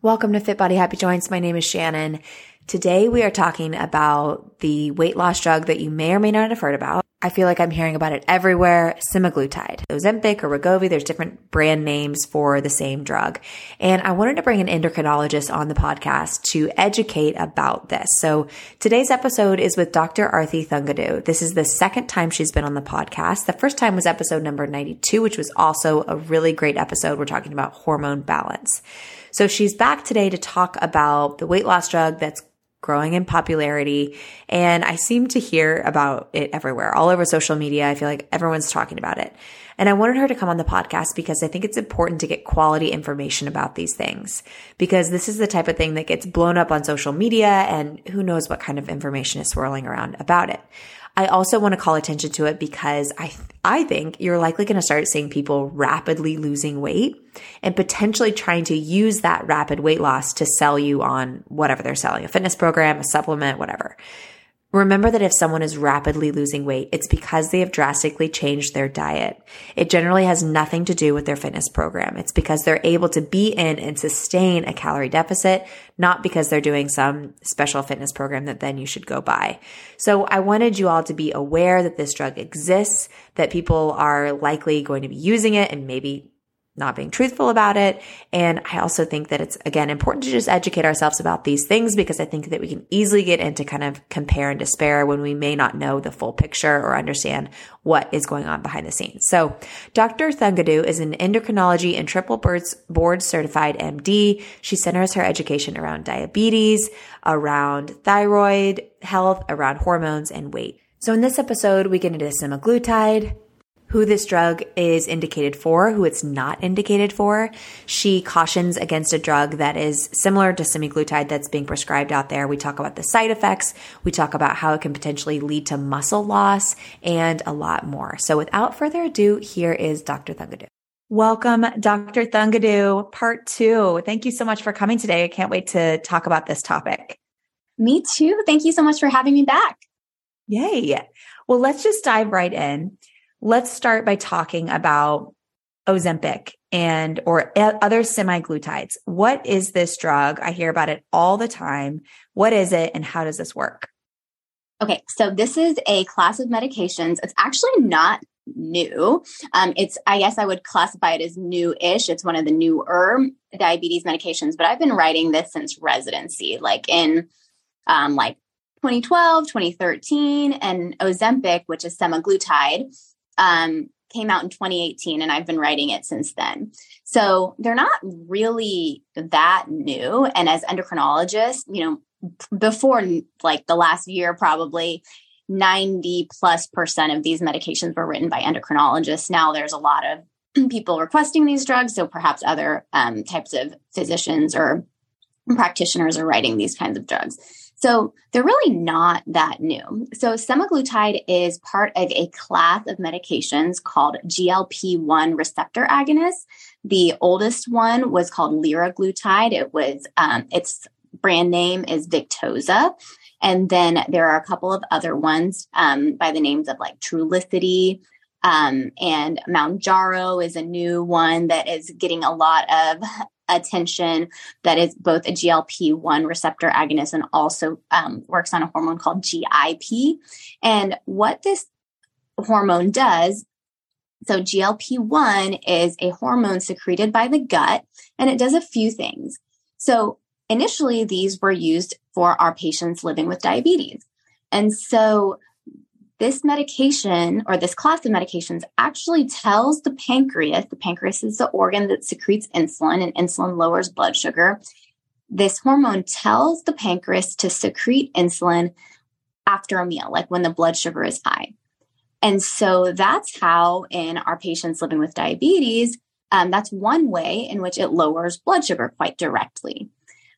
Welcome to Fit Body Happy Joints. My name is Shannon. Today we are talking about the weight loss drug that you may or may not have heard about. I feel like I'm hearing about it everywhere, semaglutide. Ozempic or Wegovy, there's different brand names for the same drug. And I wanted to bring an endocrinologist on the podcast to educate about this. So today's episode is with Dr. Arti Thungadu. This is the second time she's been on the podcast. The first time was episode number 92, which was also a really great episode. We're talking about hormone balance. So she's back today to talk about the weight loss drug that's growing in popularity. And I seem to hear about it everywhere, all over social media. I feel like everyone's talking about it. And I wanted her to come on the podcast because I think it's important to get quality information about these things, because this is the type of thing that gets blown up on social media and who knows what kind of information is swirling around about it. I also want to call attention to it because I think you're likely going to start seeing people rapidly losing weight and potentially trying to use that rapid weight loss to sell you on whatever they're selling, a fitness program, a supplement, whatever. Remember that if someone is rapidly losing weight, it's because they have drastically changed their diet. It generally has nothing to do with their fitness program. It's because they're able to be in and sustain a calorie deficit, not because they're doing some special fitness program that then you should go buy. So I wanted you all to be aware that this drug exists, that people are likely going to be using it and maybe not being truthful about it. And I also think that it's, again, important to just educate ourselves about these things, because I think that we can easily get into kind of compare and despair when we may not know the full picture or understand what is going on behind the scenes. So Dr. Thungadu is an endocrinology and triple board certified MD. She centers her education around diabetes, around thyroid health, around hormones and weight. So in this episode, we get into semaglutide, who this drug is indicated for, who it's not indicated for. She cautions against a drug that is similar to semaglutide that's being prescribed out there. We talk about the side effects. We talk about how it can potentially lead to muscle loss and a lot more. So without further ado, here is Dr. Thungadu. Welcome, Dr. Thungadu, part 2. Thank you so much for coming today. I can't wait to talk about this topic. Me too. Thank you so much for having me back. Yay. Well, let's just dive right in. Let's start by talking about Ozempic or other semaglutides. What is this drug? I hear about it all the time. What is it and how does this work? Okay, so this is a class of medications. It's actually not new. I guess I would classify it as new-ish. It's one of the newer diabetes medications, but I've been writing this since residency, like in 2012, 2013, and Ozempic, which is semaglutide, came out in 2018, and I've been writing it since then. So they're not really that new. And as endocrinologists, before like the last year, probably 90+% of these medications were written by endocrinologists. Now there's a lot of people requesting these drugs. So perhaps other types of physicians or practitioners are writing these kinds of drugs. So they're really not that new. So semaglutide is part of a class of medications called GLP-1 receptor agonists. The oldest one was called liraglutide. It was its brand name is Victoza. And then there are a couple of other ones by the names of like Trulicity, and Mounjaro is a new one that is getting a lot of attention, that is both a GLP-1 receptor agonist and also works on a hormone called GIP. And what this hormone does, so GLP-1 is a hormone secreted by the gut, and it does a few things. So initially, these were used for our patients living with diabetes. And so this medication, or this class of medications, actually tells the pancreas is the organ that secretes insulin, and insulin lowers blood sugar. This hormone tells the pancreas to secrete insulin after a meal, like when the blood sugar is high. And so that's how in our patients living with diabetes, that's one way in which it lowers blood sugar quite directly.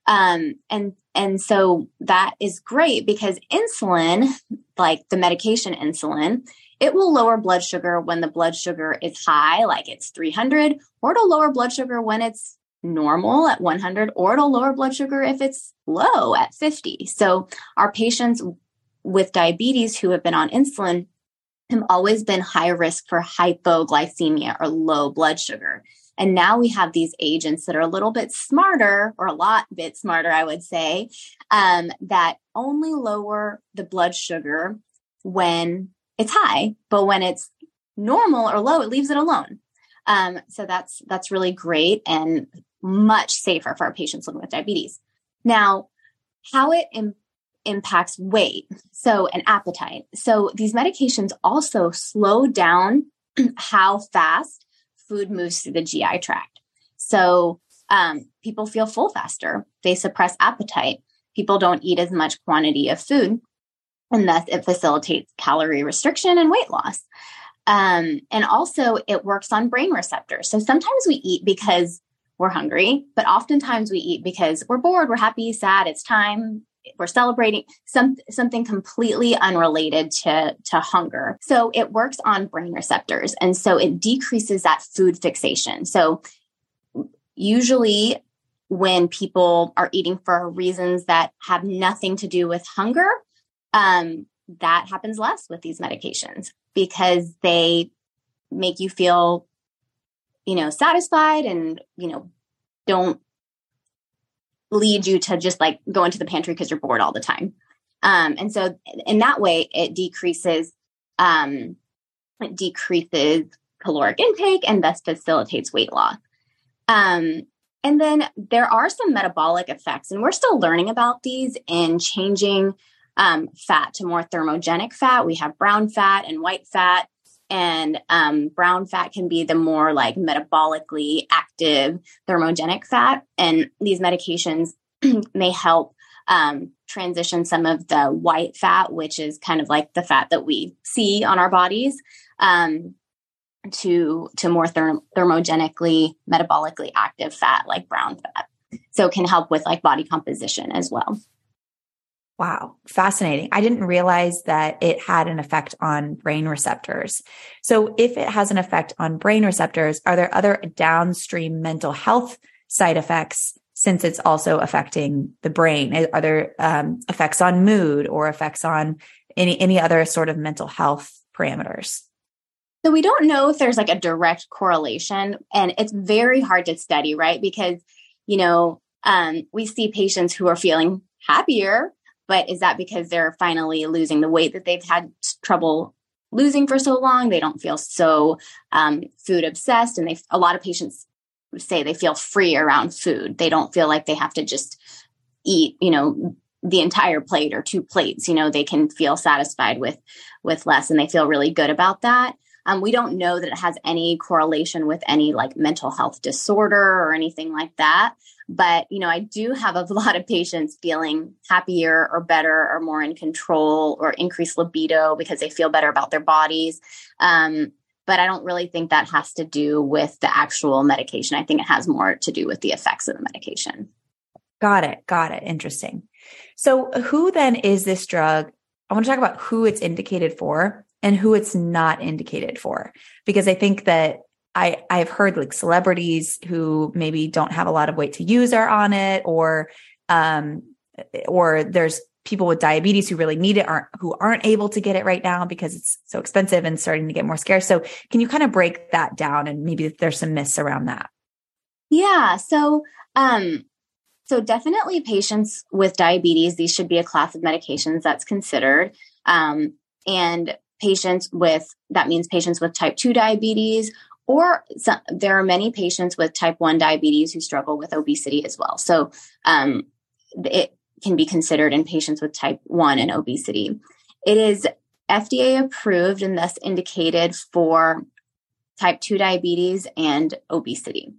And so that is great because insulin, like the medication insulin, it will lower blood sugar when the blood sugar is high, like it's 300, or it'll lower blood sugar when it's normal at 100, or it'll lower blood sugar if it's low at 50. So our patients with diabetes who have been on insulin have always been high risk for hypoglycemia or low blood sugar. And now we have these agents that are a little bit smarter, or a lot bit smarter, I would say, that only lower the blood sugar when it's high, but when it's normal or low, it leaves it alone. So that's really great and much safer for our patients living with diabetes. Now, how it impacts weight, and appetite. So these medications also slow down how fast food moves through the GI tract. So people feel full faster. They suppress appetite. People don't eat as much quantity of food, and thus it facilitates calorie restriction and weight loss. And also it works on brain receptors. So sometimes we eat because we're hungry, but oftentimes we eat because we're bored, we're happy, sad, it's time, we're celebrating something completely unrelated to hunger. So it works on brain receptors. And so it decreases that food fixation. So usually when people are eating for reasons that have nothing to do with hunger, that happens less with these medications because they make you feel, satisfied and, don't lead you to just like go into the pantry because you're bored all the time. And so in that way, it decreases caloric intake and thus facilitates weight loss. And then there are some metabolic effects, and we're still learning about these in changing fat to more thermogenic fat. We have brown fat and white fat. And brown fat can be the more like metabolically active thermogenic fat. And these medications may help transition some of the white fat, which is kind of like the fat that we see on our bodies, to more thermogenically, metabolically active fat like brown fat. So it can help with like body composition as well. Wow. Fascinating. I didn't realize that it had an effect on brain receptors. So if it has an effect on brain receptors, are there other downstream mental health side effects since it's also affecting the brain? Are there effects on mood or effects on any other sort of mental health parameters? So we don't know if there's like a direct correlation, and it's very hard to study, right? Because, we see patients who are feeling happier. But is that because they're finally losing the weight that they've had trouble losing for so long? They don't feel so food obsessed. And a lot of patients say they feel free around food. They don't feel like they have to just eat, the entire plate or 2 plates. They can feel satisfied with less, and they feel really good about that. We don't know that it has any correlation with any like mental health disorder or anything like that. But, I do have a lot of patients feeling happier or better or more in control or increased libido because they feel better about their bodies. But I don't really think that has to do with the actual medication. I think it has more to do with the effects of the medication. Got it. Interesting. So who then is this drug? I want to talk about who it's indicated for and who it's not indicated for, because I think that I've heard like celebrities who maybe don't have a lot of weight to use are on it, or there's people with diabetes who really need it who aren't able to get it right now because it's so expensive and starting to get more scarce. So can you kind of break that down, and maybe there's some myths around that? Yeah. So definitely patients with diabetes, these should be a class of medications that's considered. And that means patients with type 2 diabetes, or there are many patients with type 1 diabetes who struggle with obesity as well. So it can be considered in patients with type 1 and obesity. It is FDA approved and thus indicated for type 2 diabetes and obesity.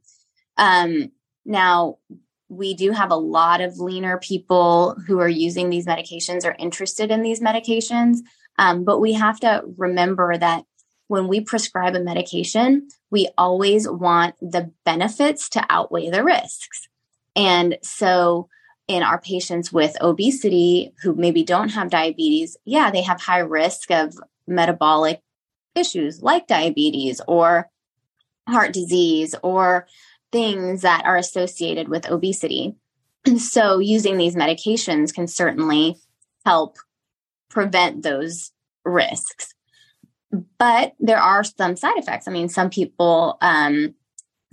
Now, we do have a lot of leaner people who are using these medications or interested in these medications. But we have to remember that when we prescribe a medication, we always want the benefits to outweigh the risks. And so in our patients with obesity who maybe don't have diabetes, they have high risk of metabolic issues like diabetes or heart disease or things that are associated with obesity. And so using these medications can certainly help prevent those risks. But there are some side effects. I mean, some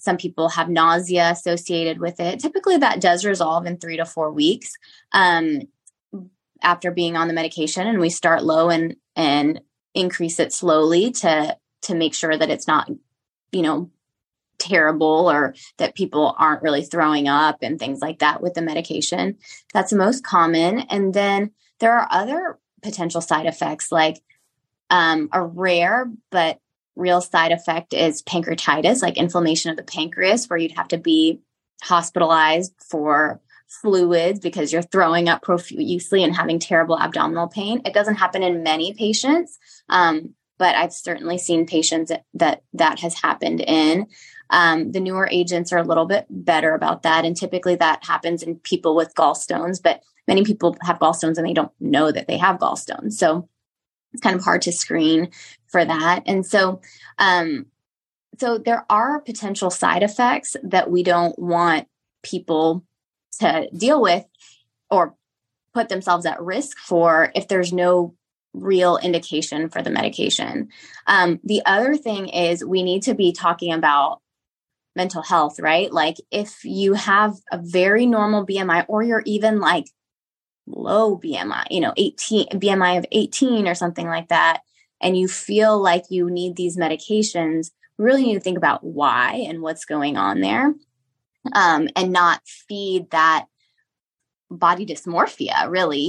Some people have nausea associated with it. Typically that does resolve in 3 to 4 weeks after being on the medication, and we start low and increase it slowly to make sure that it's not, terrible, or that people aren't really throwing up and things like that with the medication. That's the most common. And then there are other potential side effects, like a rare but real side effect is pancreatitis, like inflammation of the pancreas, where you'd have to be hospitalized for fluids because you're throwing up profusely and having terrible abdominal pain. It doesn't happen in many patients, but I've certainly seen patients that has happened in. The newer agents are a little bit better about that. And typically that happens in people with gallstones, but many people have gallstones and they don't know that they have gallstones. So it's kind of hard to screen for that. And so there are potential side effects that we don't want people to deal with or put themselves at risk for if there's no real indication for the medication. The other thing is we need to be talking about mental health, right? Like if you have a very normal BMI, or you're even like low BMI, 18 BMI of 18 or something like that, and you feel like you need these medications, we really need to think about why and what's going on there, and not feed that body dysmorphia, really,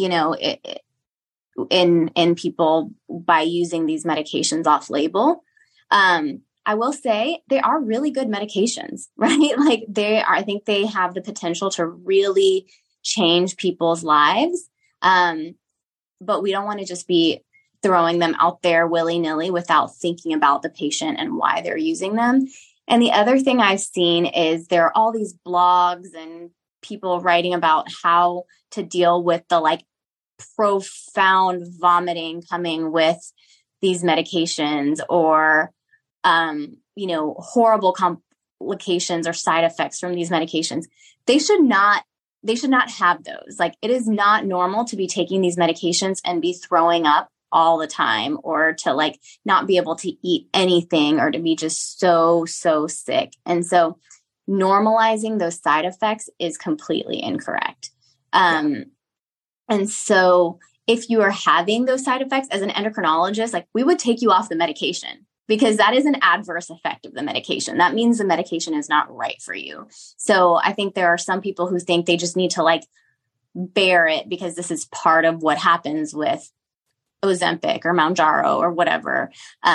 in people by using these medications off label. I will say they are really good medications, right? Like I think they have the potential to really change people's lives. But we don't want to just be throwing them out there willy-nilly without thinking about the patient and why they're using them. And the other thing I've seen is there are all these blogs and people writing about how to deal with the like profound vomiting coming with these medications, or horrible complications or side effects from these medications. They should not have those. Like, it is not normal to be taking these medications and be throwing up all the time, or to like not be able to eat anything, or to be just so sick. And so normalizing those side effects is completely incorrect. And so if you are having those side effects as an endocrinologist, like, we would take you off the medication, because that is an adverse effect of the medication. That means the medication is not right for you. So I think there are some people who think they just need to like bear it because this is part of what happens with Ozempic or Mounjaro or whatever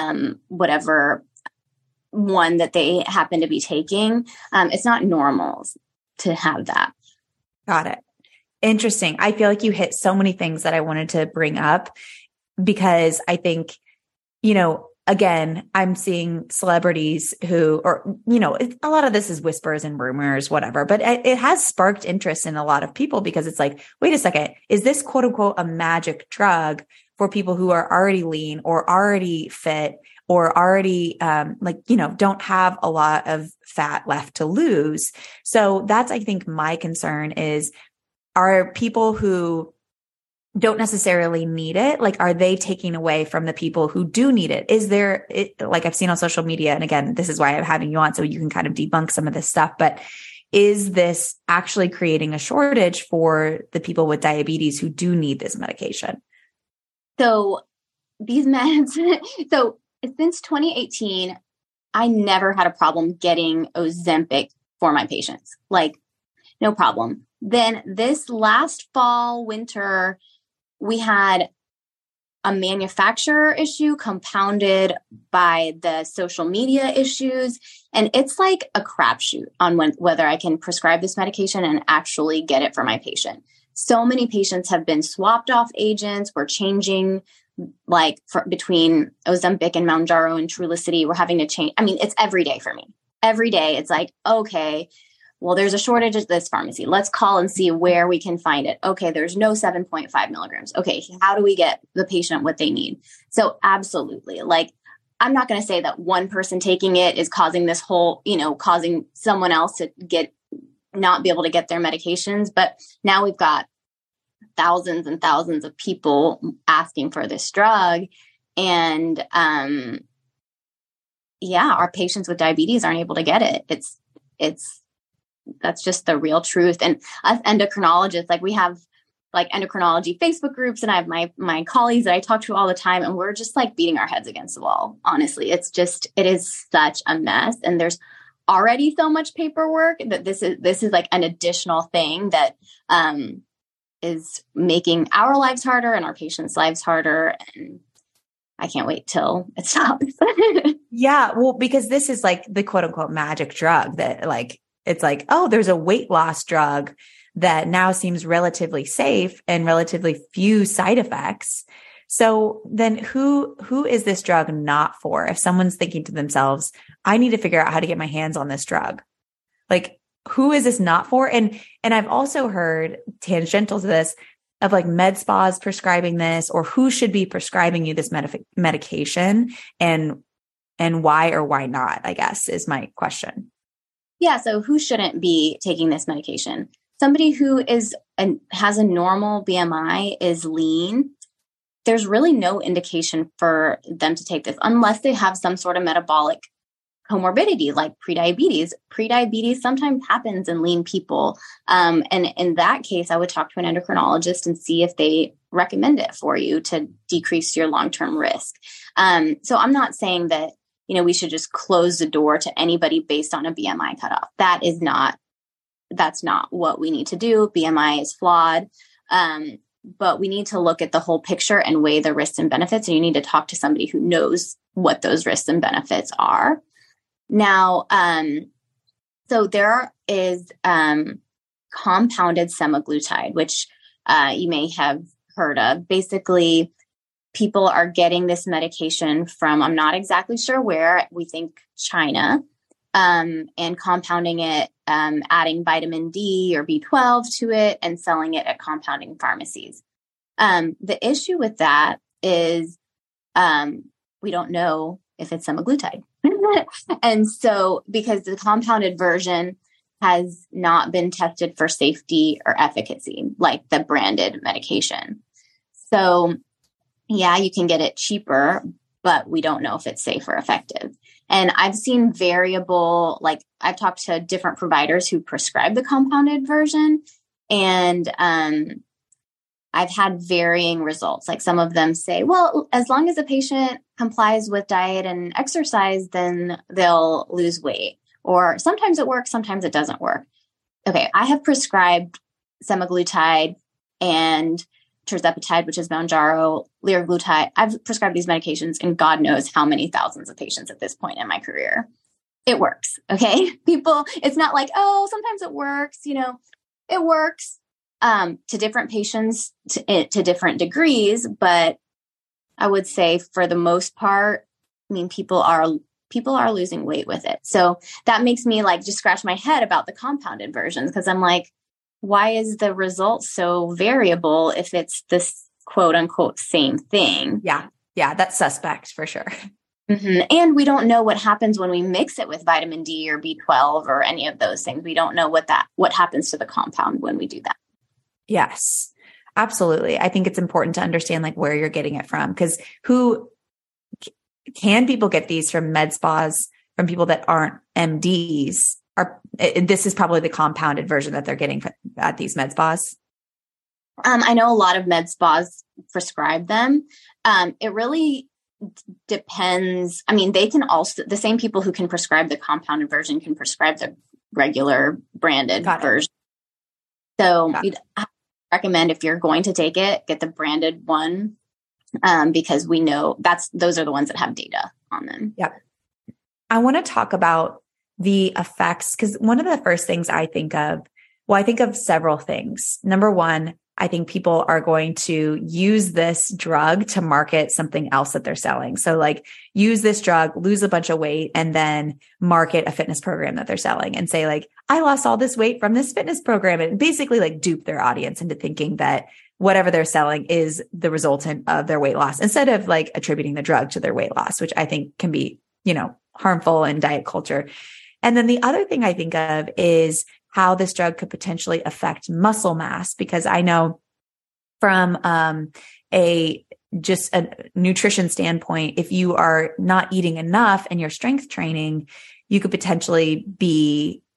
one that they happen to be taking. It's not normal to have that. Got it. Interesting. I feel like you hit so many things that I wanted to bring up, because I think, again, I'm seeing celebrities who, or, a lot of this is whispers and rumors, whatever, but it has sparked interest in a lot of people, because it's like, wait a second, is this quote unquote a magic drug for people who are already lean or already fit or already, don't have a lot of fat left to lose? So that's, I think, my concern is, are people who don't necessarily need it, like, are they taking away from the people who do need it? Is there, like I've seen on social media, and again, this is why I'm having you on, so you can kind of debunk some of this stuff, but is this actually creating a shortage for the people with diabetes who do need this medication? So these meds, so since 2018, I never had a problem getting Ozempic for my patients, like, no problem. Then this last fall, winter, we had a manufacturer issue compounded by the social media issues. And it's like a crapshoot on whether I can prescribe this medication and actually get it for my patient. So many patients have been swapped off agents. We're changing between Ozempic and Mounjaro and Trulicity. We're having to change. I mean, it's every day for me. Every day it's like, okay, well, there's a shortage at this pharmacy. Let's call and see where we can find it. Okay, there's no 7.5 milligrams. Okay, how do we get the patient what they need? So absolutely. Like, I'm not going to say that one person taking it is causing this whole, causing someone else to not be able to get their medications. But now we've got thousands and thousands of people asking for this drug. And our patients with diabetes aren't able to get it. that's just the real truth. And us endocrinologists, like we have like endocrinology Facebook groups, and I have my colleagues that I talk to all the time, and we're just like beating our heads against the wall. Honestly, it is such a mess. And there's already so much paperwork that this is like an additional thing that is making our lives harder and our patients' lives harder. And I can't wait till it stops. Yeah. Well, because this is like the quote unquote magic drug that like, it's like, oh, there's a weight loss drug that now seems relatively safe and relatively few side effects. So then who is this drug not for? If someone's thinking to themselves, I need to figure out how to get my hands on this drug. Like, who is this not for? And I've also heard, tangential to this, of like med spas prescribing this, or who should be prescribing you this medication, and why or why not, I guess, is my question. Yeah. So who shouldn't be taking this medication? Somebody who has a normal BMI, is lean. There's really no indication for them to take this unless they have some sort of metabolic comorbidity like prediabetes. Prediabetes sometimes happens in lean people. And in that case, I would talk to an endocrinologist and see if they recommend it for you to decrease your long-term risk. So I'm not saying that, we should just close the door to anybody based on a BMI cutoff. That's not what we need to do. BMI is flawed. But we need to look at the whole picture and weigh the risks and benefits. And you need to talk to somebody who knows what those risks and benefits are. Now, so there is compounded semaglutide, which you may have heard of. Basically, people are getting this medication from, I'm not exactly sure where, we think China, and compounding it, adding vitamin D or B12 to it and selling it at compounding pharmacies. The issue with that is we don't know if it's semaglutide. And so, because the compounded version has not been tested for safety or efficacy, like the branded medication. So, yeah, you can get it cheaper, but we don't know if it's safe or effective. And I've seen variable, like I've talked to different providers who prescribe the compounded version, and I've had varying results. Like some of them say, well, as long as the patient complies with diet and exercise, then they'll lose weight. Or sometimes it works, sometimes it doesn't work. Okay, I have prescribed semaglutide and tirzepatide, which is Mounjaro, liraglutide. I've prescribed these medications in God knows how many thousands of patients at this point in my career. It works. Okay. People, it's not like, oh, sometimes it works, it works to different patients to different degrees. But I would say for the most part, people are losing weight with it. So that makes me like just scratch my head about the compounded versions, because I'm like, why is the result so variable if it's this quote unquote same thing? Yeah. Yeah. That's suspect for sure. Mm-hmm. And we don't know what happens when we mix it with vitamin D or B12 or any of those things. We don't know what happens to the compound when we do that. Yes, absolutely. I think it's important to understand like where you're getting it from, because can people get these from med spas, from people that aren't MDs? This is probably the compounded version that they're getting at these med spas. I know a lot of med spas prescribe them. It really depends. They can also, the same people who can prescribe the compounded version can prescribe the regular branded version. So I recommend, if you're going to take it, get the branded one, because we know those are the ones that have data on them. Yep. I want to talk about the effects, because one of the first things I think of several things. Number one, I think people are going to use this drug to market something else that they're selling. So like use this drug, lose a bunch of weight, and then market a fitness program that they're selling and say like, I lost all this weight from this fitness program, and basically like dupe their audience into thinking that whatever they're selling is the resultant of their weight loss, instead of like attributing the drug to their weight loss, which I think can be, harmful in diet culture. And then the other thing I think of is how this drug could potentially affect muscle mass, because I know from a nutrition standpoint, if you are not eating enough and you're strength training, you could potentially be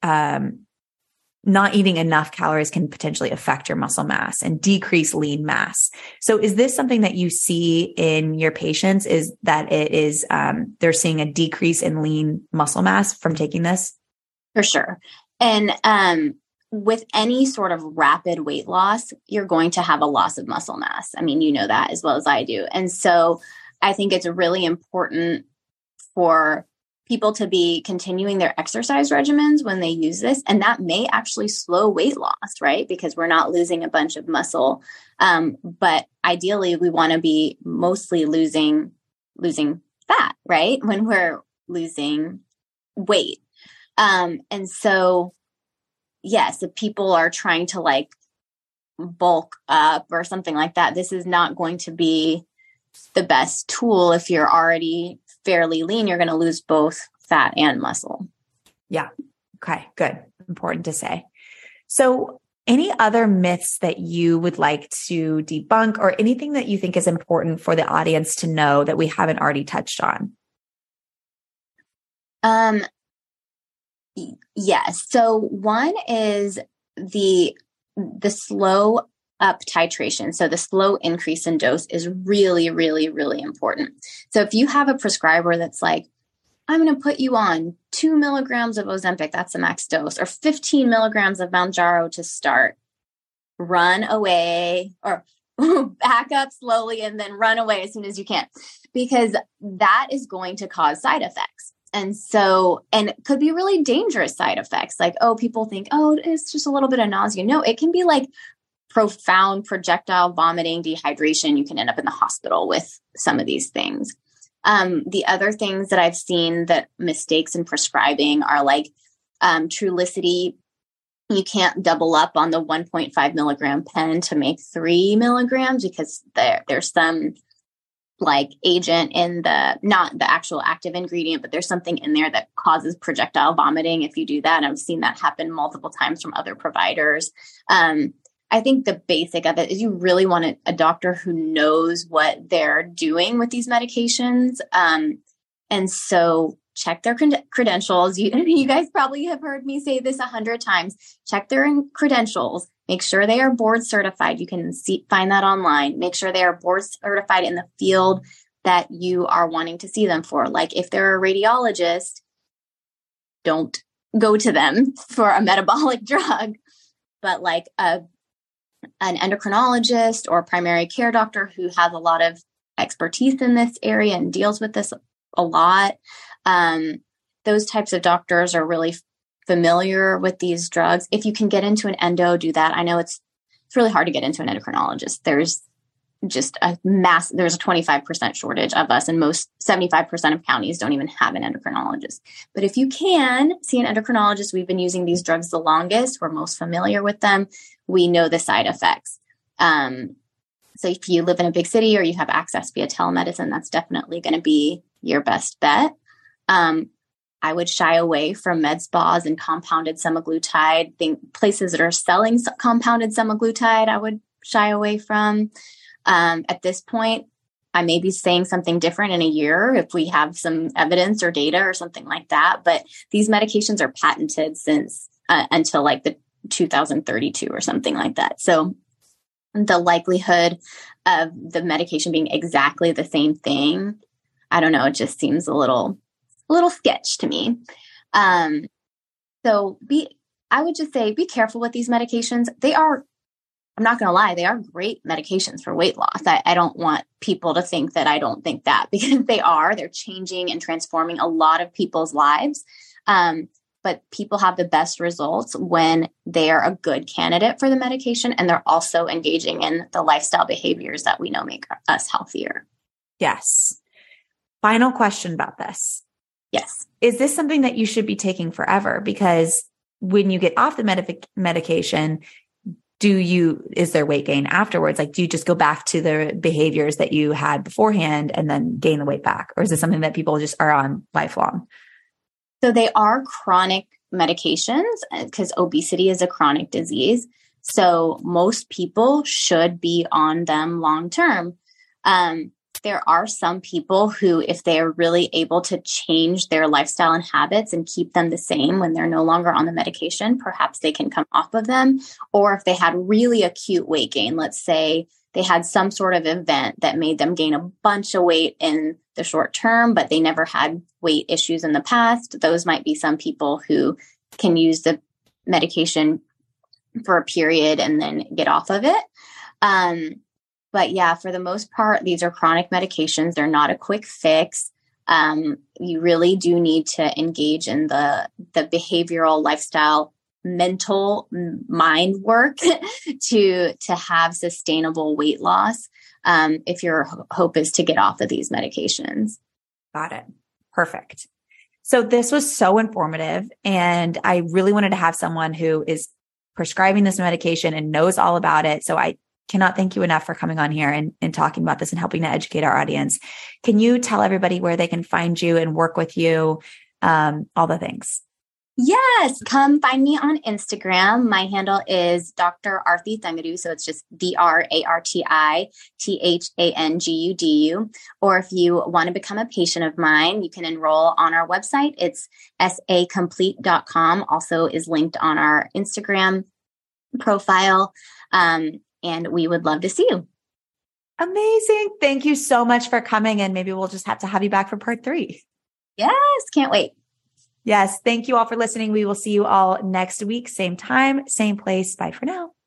not eating enough calories can potentially affect your muscle mass and decrease lean mass. So is this something that you see in your patients, is that it is, they're seeing a decrease in lean muscle mass from taking this? For sure. And with any sort of rapid weight loss, you're going to have a loss of muscle mass. I mean, you know that as well as I do. And so I think it's really important for people to be continuing their exercise regimens when they use this. And that may actually slow weight loss, right? Because we're not losing a bunch of muscle. But ideally, we want to be mostly losing fat, right? When we're losing weight. And so, yes, if people are trying to like bulk up or something like that, this is not going to be the best tool. If you're already fairly lean, you're going to lose both fat and muscle. Yeah. Okay, good. Important to say. So any other myths that you would like to debunk, or anything that you think is important for the audience to know that we haven't already touched on? Yes. So one is the slow up titration. So the slow increase in dose is really, really, really important. So if you have a prescriber that's like, I'm going to put you on 2 milligrams of Ozempic, that's the max dose, or 15 milligrams of Mounjaro to start, run away, or back up slowly and then run away as soon as you can, because that is going to cause side effects. And so, and it could be really dangerous side effects. Like, oh, people think, oh, it's just a little bit of nausea. No, it can be like profound projectile vomiting, dehydration. You can end up in the hospital with some of these things. The other things that I've seen that mistakes in prescribing are like Trulicity. You can't double up on the 1.5 milligram pen to make 3 milligrams because there's some like agent in not the actual active ingredient, but there's something in there that causes projectile vomiting if you do that. And I've seen that happen multiple times from other providers. I think the basic of it is you really want a doctor who knows what they're doing with these medications. And so check their credentials. You guys probably have heard me say this 100 times. Check their credentials. Make sure they are board certified. You can find that online. Make sure they are board certified in the field that you are wanting to see them for. Like if they're a radiologist, don't go to them for a metabolic drug, but like an endocrinologist or primary care doctor who has a lot of expertise in this area and deals with this a lot. Those types of doctors are really familiar with these drugs. If you can get into an endo, do that. I know it's really hard to get into an endocrinologist. There's just there's a 25% shortage of us, and most 75% of counties don't even have an endocrinologist. But if you can see an endocrinologist, we've been using these drugs the longest. We're most familiar with them. We know the side effects. So if you live in a big city or you have access via telemedicine, that's definitely going to be your best bet. I would shy away from med spas and compounded semaglutide. Places that are selling compounded semaglutide, I would shy away from. At this point, I may be saying something different in a year if we have some evidence or data or something like that. But these medications are patented since until like the 2032 or something like that. So the likelihood of the medication being exactly the same thing, I don't know, it just seems a little sketch to me. So I would just say, be careful with these medications. I'm not going to lie, they are great medications for weight loss. I don't want people to think that I don't think that, because they're changing and transforming a lot of people's lives. But people have the best results when they are a good candidate for the medication and they're also engaging in the lifestyle behaviors that we know make us healthier. Yes. Final question about this. Yes. Is this something that you should be taking forever? Because when you get off the medication, is there weight gain afterwards? Like, do you just go back to the behaviors that you had beforehand and then gain the weight back? Or is it something that people just are on lifelong? So they are chronic medications because obesity is a chronic disease. So most people should be on them long term. there are some people who, if they are really able to change their lifestyle and habits and keep them the same when they're no longer on the medication, perhaps they can come off of them. Or if they had really acute weight gain, let's say they had some sort of event that made them gain a bunch of weight in the short term, but they never had weight issues in the past. Those might be some people who can use the medication for a period and then get off of it. But yeah, for the most part, these are chronic medications. They're not a quick fix. You really do need to engage in the behavioral, lifestyle, mental, mind work to have sustainable weight loss. If your hope is to get off of these medications. Got it. Perfect. So this was so informative, and I really wanted to have someone who is prescribing this medication and knows all about it. So I cannot thank you enough for coming on here and talking about this and helping to educate our audience. Can you tell everybody where they can find you and work with you? All the things. Yes. Come find me on Instagram. My handle is Dr. Arti Thangudu. So it's just DrArtiThangudu. Or if you want to become a patient of mine, you can enroll on our website. It's sacomplete.com. Also is linked on our Instagram profile. And we would love to see you. Amazing. Thank you so much for coming. And maybe we'll just have to have you back for part 3. Yes. Can't wait. Yes. Thank you all for listening. We will see you all next week. Same time, same place. Bye for now.